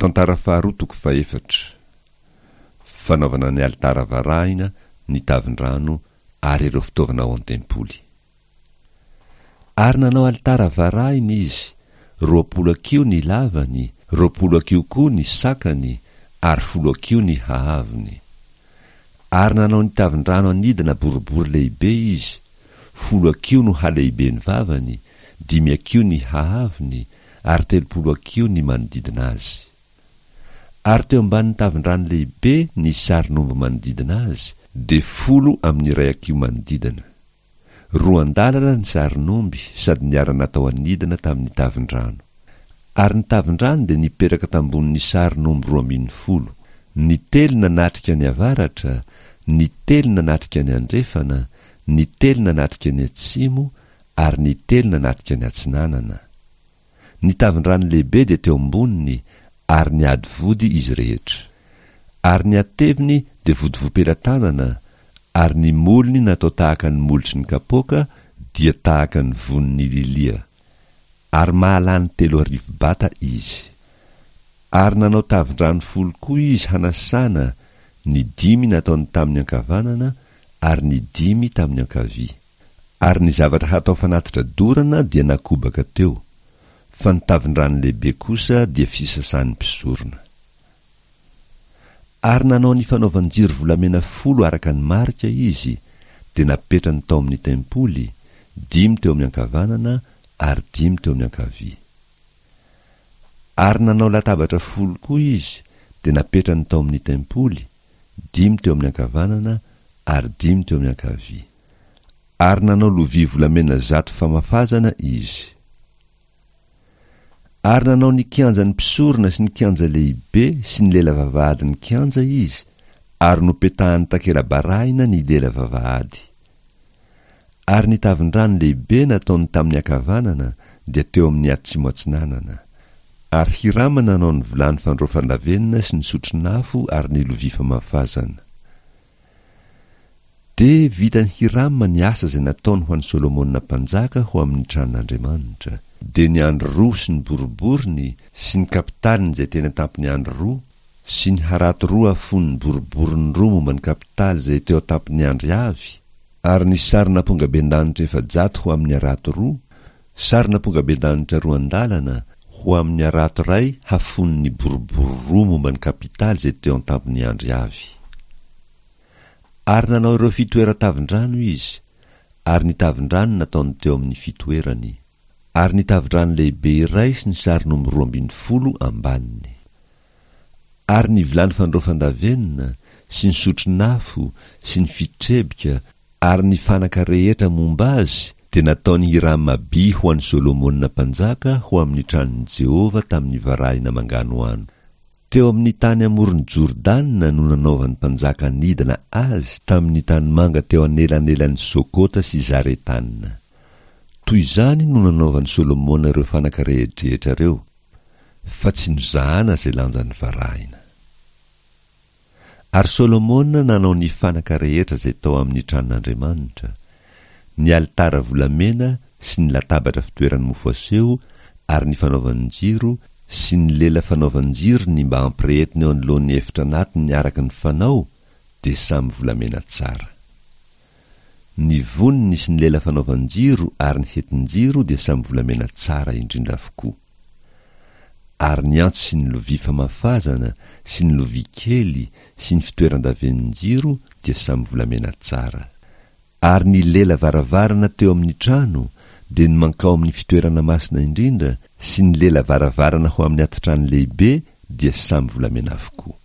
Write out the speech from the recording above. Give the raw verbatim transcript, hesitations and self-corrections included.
Tantara faharoa toko faefatra. Fanaovana ny alitara varahina, ny tavin-drano ary ireo fitaovana ao an-tempoly. Ary nanao alitara varahina izy, roapolo akio ny lavany, roapolo akio koa ny sakany, ary folo akio ny hahaviny. Ary nanao ny tavin-drano anidina boribory lehibe izy, folo akio no halehibe ny vavany, dimy akio ny hahaviny, ary telopolo akio ny manodidina azy. Ary teo ambanin'ny tavin-drano lehibe ny sarin'omby manodidina azy, de folo amin'ny iray akio manodidina. Roa andalana ny sarin'omby sady niarana tao anidina tamin'ny tavin-drano. Ary ny tavin-drano de nipetraka tambonin'ny sarin'omby roa ambin'ny folo. Ny telo nanatrika ny avaratra, ny telo nanatrika ny andrefana, ny telo nanatrika ny atsimo, ary ny telo nanatrika ny atsinanana. Ny tavin-drano lehibe de teo amboniny, ary ny ady vody izy rehetra. Ary ny ateviny de vodivom-pelantanana, ary ny molony natao tahaka ny molotry ny kapoka dia tahaka ny von'ny lilia. Ary mahalany telo arivo bata izy. Ary nanao tavin-drano folo koa izy hanasana, ny dimy nataony tamin'ny ankavanana, ary ny dimy tamin'ny ankavia. Ary ny zavatra hatao fanatitra dorana dia nakobaka teo, fa ny tavin-drano lehibe kosa dia fisasan'ny mpisorona. Ary nanao ny fanaovan-jiro volamena folo araka ny marika izy, de napetrany tao amin'ny tempoly, dimy teo amin'ny ankavanana, ary dimy teo amin'ny ankavia. Ary nanao latabatra folo koa izy, de napetrany tao amin'ny tempoly, dimy teo amin'ny ankavanana, ary dimy teo amin'ny ankavia. Ary nanao lovia volamena zato famafazana izy. Ary nanao ny kianjan'ny mpisorona sy ny kianja lehibe sy ny lela vavahady ny kianja izy, ary nopetahany takela barahina ny lela vavahady. Ary ny tavin-drano lehibe nataony tamin'ny ankavanana dia teo amin'ny atsimo atsinanana. Ary Hirama nanao ny vilany fandraofandavenina sy ny sotron'afo ary ny lovia famafazana. De vitany Hirama ny asa izay nataony ho an'ny Solomona mpanjaka ho amin'ny tranon'Andriamanitra. De ny andro roa sy ny boriboriny sy ny kapitaliny izay tena tampony andro roa, sy ny harato roa afon'ny boriboriny roa momba ny kapitaly izay teo tampony andro avy, ary ny sarina pongaben-danitra efajato ho amin'ny harato roa, sarina pongaben-danitra roa andalana ho amin'ny harato ray hafon'ny boribory roa momba ny kapitaly izay teo tampony andro avy. Ary nanao ireo fitoeran-tavin-drano izy, ary ny tavin-drano nataony teo amin'ny fitoerany. Ary ny tavin-drano lehibe iray sy ny sarin'omby roa ambin'ny folo ambaniny. Ary ny vilany fandraofandavenina sy ny sotron'afo sy ny fitrebika ary ny fanaka rehetra momba azy de nataony Hirama by ho an'ny Solomona mpanjaka ho amin'ny tranon'i Jehova tamin'ny varahina mangano ano. Teo amin'ny tany amoron'ny Jordanina no nanaovan'ny mpanjaka nidina azy tamin'ny tany manga teo anelanelan'ny Sokota sy Zaretanina. Toy izany no nanaovan'ny Solomona ireo fanaka rehetrarehetra reo, fa tsy nozahana izay lanjan'ny varahina. Ary Solomona nanao ny fanaka rehetra izay tao amin'ny tranon'Andriamanitra, ny alitara volamena sy ny latabatra fitoeran'ny mofo aseho, ary ny fanaovan-jiro sy ny lela fanaovan-jiro ny mba hampirehetiny eo anoloan'ny efitra anatiny araka ny fanao, de samy volamena tsara. Ny voniny sy ny lela fanaovan-jiro ary ny hetin-jiro dia samy volamena tsara indrindra avokoa. Ary ny antso sy ny lovia famafazana sy ny lovia kely sy ny fitoeran-davenin-jiro dia samy volamena tsara. Ary ny lela varavarana teo amin'ny trano dia ny mankao amin'ny fitoerana masina indrindra sy ny lela varavarana ho amin'ny atitrano lehibe dia samy volamena avokoa.